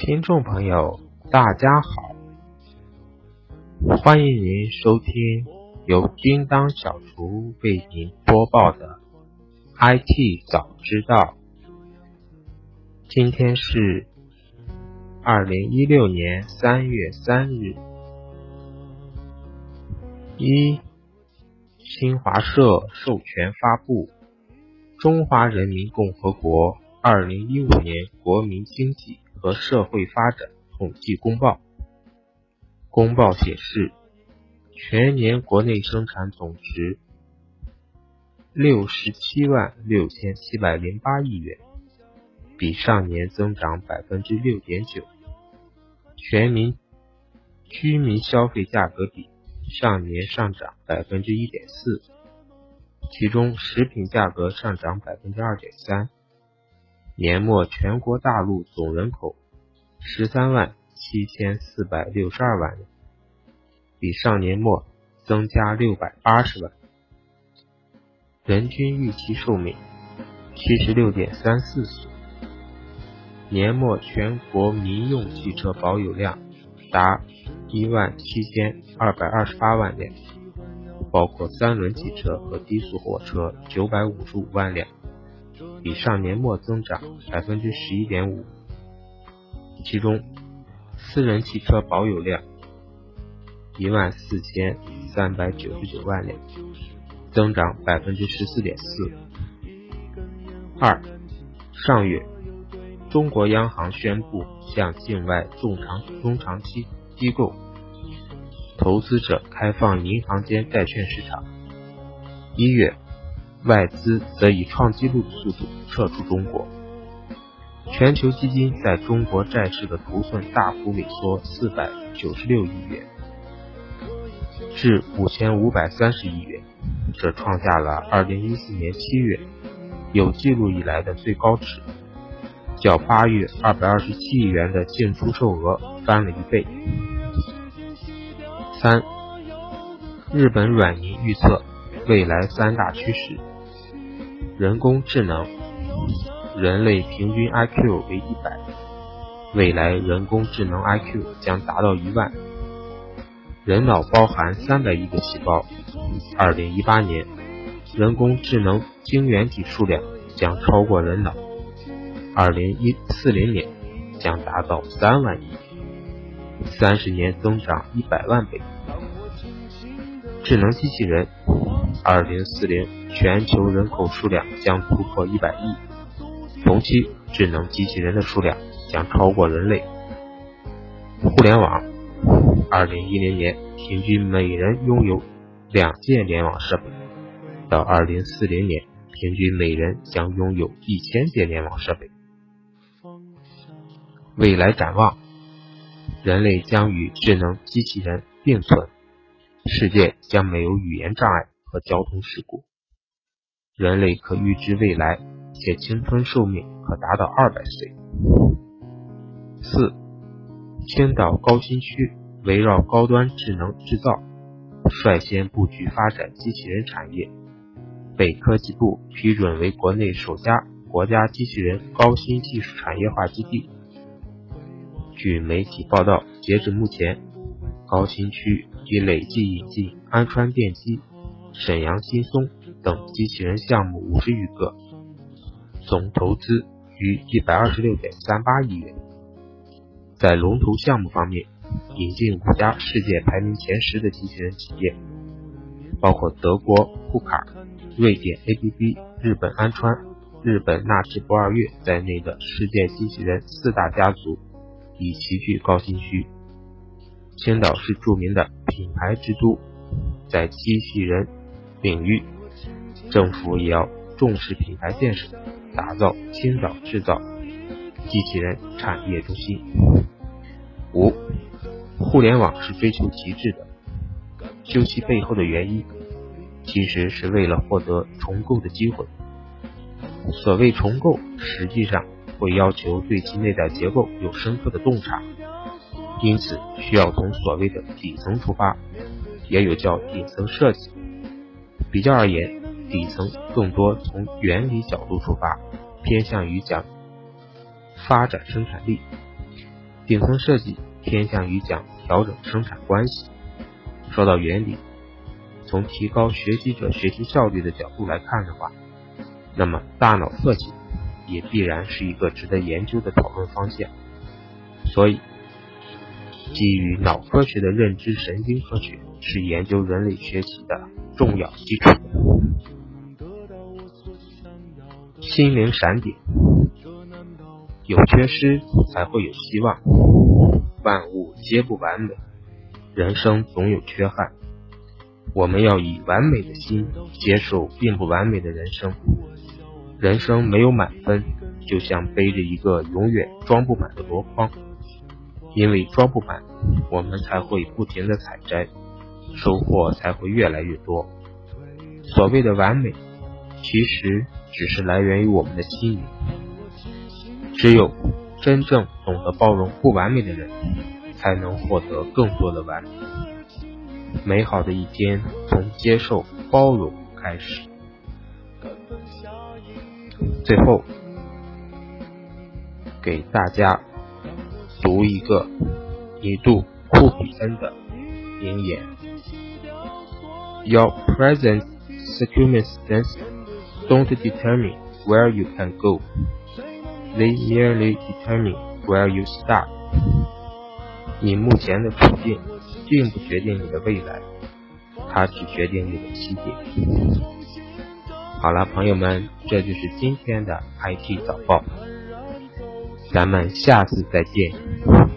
听众朋友，大家好，欢迎您收听由叮当小厨为您播报的 IT 早知道。今天是2016年3月3日。新华社授权发布《中华人民共和国2015年国民经济和社会发展统计公报》。公报显示，全年国内生产总值676708亿元，比上年增长 6.9%。全民居民消费价格比上年上涨 1.4%， 其中食品价格上涨 2.3%。年末全国大陆总人口137462万人，比上年末增加680万。人均预期寿命 76.34 岁。年末全国民用汽车保有量达17228万辆，包括三轮汽车和低速火车955万辆，比上年末增长 11.5%。其中私人汽车保有量14399万辆，增长 14.4%。上月中国央行宣布向境外中长期机构投资者开放银行间债券市场。1月外资则以创纪录的速度撤出中国，全球基金在中国债市的头寸大幅萎缩496亿元至5530亿元，这创下了2014年7月有记录以来的最高值，较8月227亿元的净出售额翻了1倍。日本软银预测未来3大趋势：人工智能，人类平均 IQ 为100，未来人工智能 IQ 将达到1万。人脑包含300亿个细胞，2018年人工智能晶圆体数量将超过人脑，2040年将达到3万亿，30年增长100万倍。智能机器人，2040全球人口数量将突破100亿，同期智能机器人的数量将超过人类。互联网，2010年平均每人拥有2件联网设备，到2040年平均每人将拥有1000件联网设备。未来展望，人类将与智能机器人并存，世界将没有语言障碍和交通事故，人类可预知未来，且青春寿命可达到200岁。青岛高新区围绕高端智能制造，率先布局发展机器人产业，被科技部批准为国内首家国家机器人高新技术产业化基地。据媒体报道，截至目前，高新区已累计引进安川电机、沈阳新松等机器人项目50余个，总投资逾126.38亿元。在龙头项目方面，引进5家世界排名前10的机器人企业，包括德国库卡、瑞典 ABB、日本安川、日本纳智不二越在内的世界机器人4大家族已齐聚高新区。青岛是著名的品牌之都，在机器人领域，政府也要重视品牌建设，打造青岛制造机器人产业中心。互联网是追求极致的，究其背后的原因，其实是为了获得重构的机会。所谓重构，实际上会要求对其内在结构有深刻的洞察，因此需要从所谓的底层出发，也有叫顶层设计。比较而言，底层更多从原理角度出发，偏向于讲发展生产力； 顶层设计偏向于讲调整生产关系。说到原理，从提高学习者学习效率的角度来看的话，那么大脑特性也必然是一个值得研究的讨论方向。所以基于脑科学的认知神经科学是研究人类学习的重要基础。心灵闪点，有缺失才会有希望，万物皆不完美，人生总有缺憾，我们要以完美的心接受并不完美的人生。人生没有满分，就像背着一个永远装不满的箩筐，因为装不满，我们才会不停地采摘，收获才会越来越多。所谓的完美，其实只是来源于我们的心灵。只有真正懂得包容不完美的人，才能获得更多的完美。美好的一天从接受包容开始。最后给大家读一个尼杜库比恩的名言： Your present circumstances don't determine where you can go, they merely determine where you start. 你目前的处境并不决定你的未来，它只决定你的起点。好了，朋友们，这就是今天的 IT 早报，咱们下次再见。